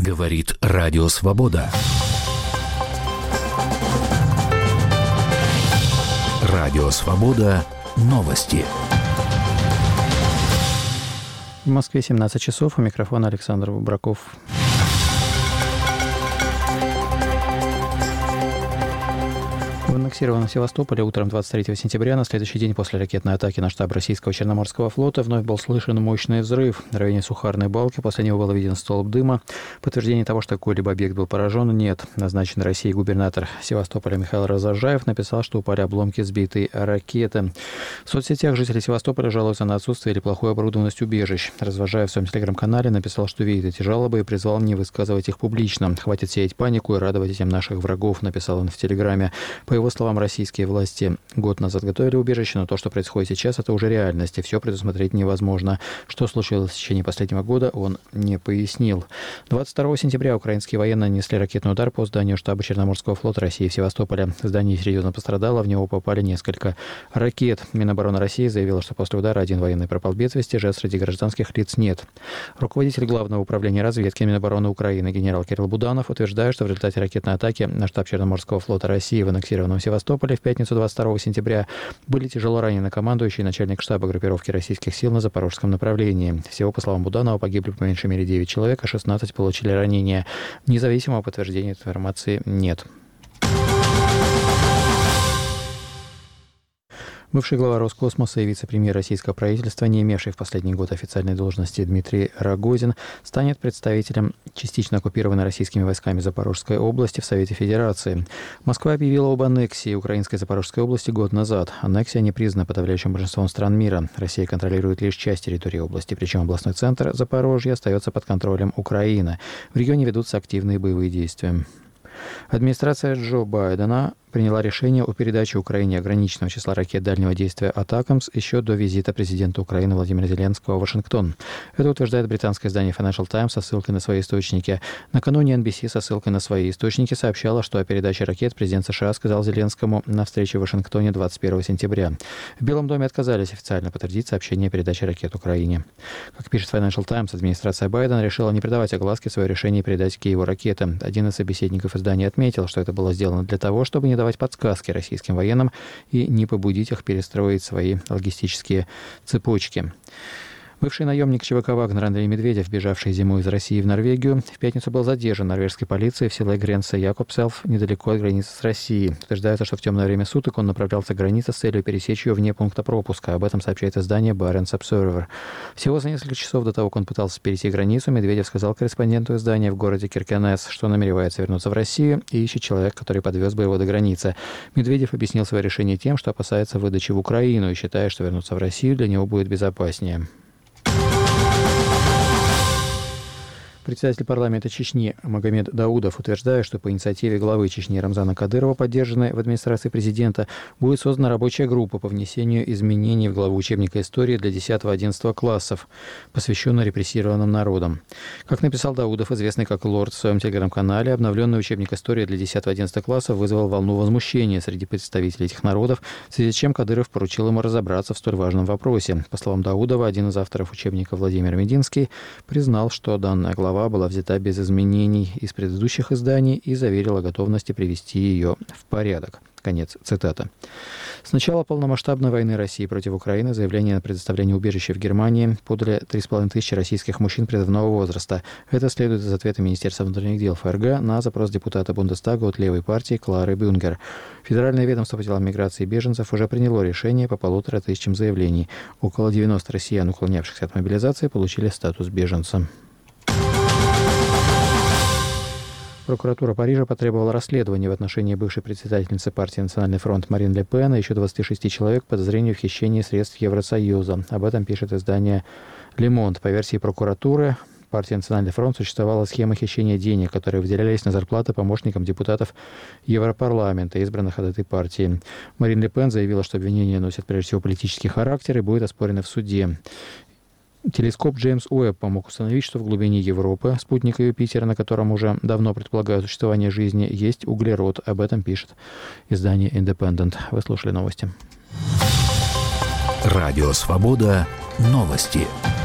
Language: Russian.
Говорит Радио Свобода. Радио Свобода. Новости. В Москве 17 часов. У микрофона Александр Бубраков. В аннексированном Севастополе утром 23 сентября, на следующий день после ракетной атаки на штаб российского Черноморского флота, вновь был слышен мощный взрыв. В районе Сухарной балки после него был виден столб дыма. Подтверждения того, что какой-либо объект был поражен, нет. Назначенный Россией губернатор Севастополя Михаил Разожаев написал, что упали обломки сбитой ракеты. В соцсетях жители Севастополя жалуются на отсутствие или плохую оборудованность убежищ. Разожаев в своем телеграм-канале написал, что видит эти жалобы и призвал не высказывать их публично. «Хватит сеять панику и радовать этим наших врагов», написал он в телеграме. По его словам, российские власти год назад готовили убежище, но то, что происходит сейчас, это уже реальность, и все предусмотреть невозможно. Что случилось в течение последнего года, он не пояснил. 22 сентября украинские военные нанесли ракетный удар по зданию штаба Черноморского флота России в Севастополе. Здание серьезно пострадало, в него попали несколько ракет. Минобороны России заявила, что после удара один военный пропал без вести, жертв среди гражданских лиц нет. Руководитель Главного управления разведки Минобороны Украины генерал Кирилл Буданов утверждает, что в результате ракетной атаки на штаб Черноморского флота России в аннексированном Севастополе в пятницу 22 сентября были тяжело ранены командующий и начальник штаба группировки российских сил на запорожском направлении. Всего, по словам Буданова, погибли по меньшей мере 9 человек, а 16 получили ранения. Независимого подтверждения этой информации нет. Бывший глава Роскосмоса и вице-премьер российского правительства, не имевший в последний год официальной должности, Дмитрий Рогозин, станет представителем частично оккупированной российскими войсками Запорожской области в Совете Федерации. Москва объявила об аннексии украинской Запорожской области год назад. Аннексия не признана подавляющим большинством стран мира. Россия контролирует лишь часть территории области, причем областной центр Запорожья остается под контролем Украины. В регионе ведутся активные боевые действия. Администрация Джо Байдена приняла решение о передаче Украине ограниченного числа ракет дальнего действия «Атакамс» еще до визита президента Украины Владимира Зеленского в Вашингтон. Это утверждает британское издание Financial Times со ссылкой на свои источники. Накануне NBC со ссылкой на свои источники сообщала, что о передаче ракет президент США сказал Зеленскому на встрече в Вашингтоне 21 сентября. В Белом доме отказались официально подтвердить сообщение о передаче ракет Украине. Как пишет Financial Times, администрация Байдена решила не придавать огласке свое решение передать Киеву ракеты. Один из собеседников издания отметил, что это было сделано для того, чтобы не давать подсказки российским военным и не побудить их перестроить свои логистические цепочки. Бывший наемник ЧВК «Вагнер» Андрей Медведев, бежавший зимой из России в Норвегию, в пятницу был задержан норвежской полицией в селе Гренса-Якобселф, недалеко от границы с Россией. Утверждается, что в темное время суток он направлялся к границе с целью пересечь ее вне пункта пропуска. Об этом сообщает издание Barents Observer. Всего за несколько часов до того, как он пытался перейти границу, Медведев сказал корреспонденту издания в городе Киркенес, что намеревается вернуться в Россию и ищет человека, который подвез бы его до границы. Медведев объяснил свое решение тем, что опасается выдачи в Украину и считает, что вернуться в Россию для него будет безопаснее. Председатель парламента Чечни Магомед Даудов утверждает, что по инициативе главы Чечни Рамзана Кадырова, поддержанной в администрации президента, будет создана рабочая группа по внесению изменений в главу учебника истории для 10-11 классов, посвященной репрессированным народам. Как написал Даудов, известный как Лорд, в своем телеграм-канале, обновленный учебник истории для 10-11 классов вызвал волну возмущения среди представителей этих народов, в связи с чем Кадыров поручил ему разобраться в столь важном вопросе. По словам Даудова, один из авторов учебника Владимир Мединский признал, что данная глава была взята без изменений из предыдущих изданий и заверил о готовности привести ее в порядок. Конец цитаты. С начала полномасштабной войны России против Украины заявление на предоставление убежища в Германии подали 3500 российских мужчин призывного возраста. Это следует из ответа Министерства внутренних дел ФРГ на запрос депутата Бундестага от левой партии Клары Бюнгер. Федеральное ведомство по делам миграции и беженцев уже приняло решение по 1500 заявлений. Около 90 россиян, уклонявшихся от мобилизации, получили статус беженца. Прокуратура Парижа потребовала расследования в отношении бывшей председательницы партии «Национальный фронт» Марин Ле Пен и еще 26 человек по подозрению в хищении средств Евросоюза. Об этом пишет издание «Le Monde». По версии прокуратуры, партии «Национальный фронт» существовала схема хищения денег, которые выделялись на зарплаты помощникам депутатов Европарламента, избранных от этой партии. Марин Ле Пен заявила, что обвинения носят прежде всего политический характер и будет оспорены в суде. Телескоп Джеймс Уэбб помог установить, что в глубине Европы, спутника Юпитера, на котором уже давно предполагают существование жизни, есть углерод. Об этом пишет издание Independent. Вы слушали новости. Радио Свобода. Новости.